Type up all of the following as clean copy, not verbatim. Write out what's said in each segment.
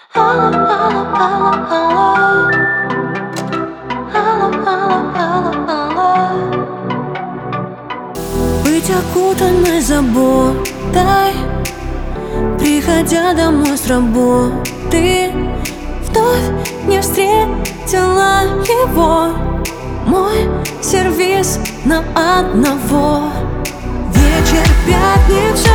Быть окутанной заботой, приходя домой с работы, вновь не встретила его. Мой сервис на одного. Вечер пятница,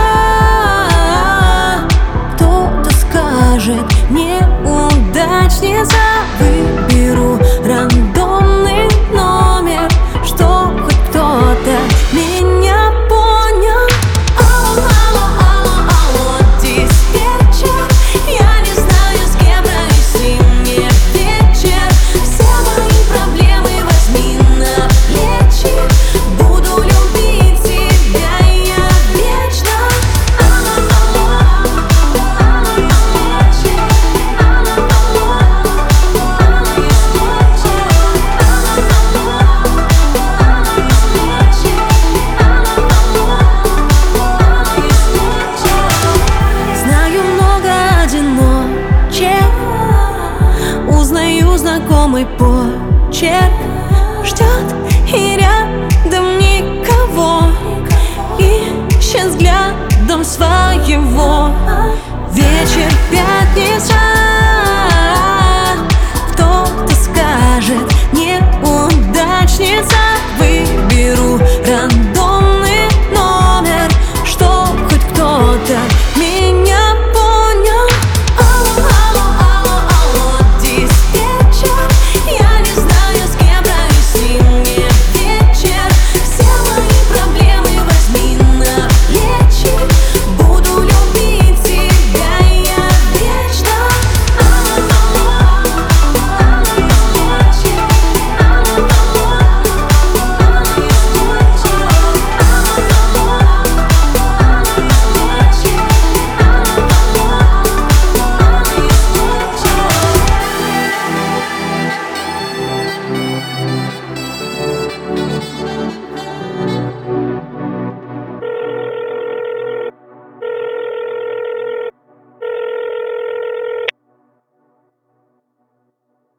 кто-то скажет неудачница. Выберу рандомный номер, чтоб хоть кто-то меня понял. Алло, алло, алло, алло, диспетчер. Я не знаю, с кем провести мне вечер. Все мои проблемы возьми на плечи. Буду любить тебя я вечно. Алло, алло, алло, диспетчер. Алло, алло, алло, диспетчер. Алло, алло, алло, диспетчер. Знаю много одиночек, узнаю знакомый почерк. Ждет и рядом никого, ищет взглядом своего. Вечер пять.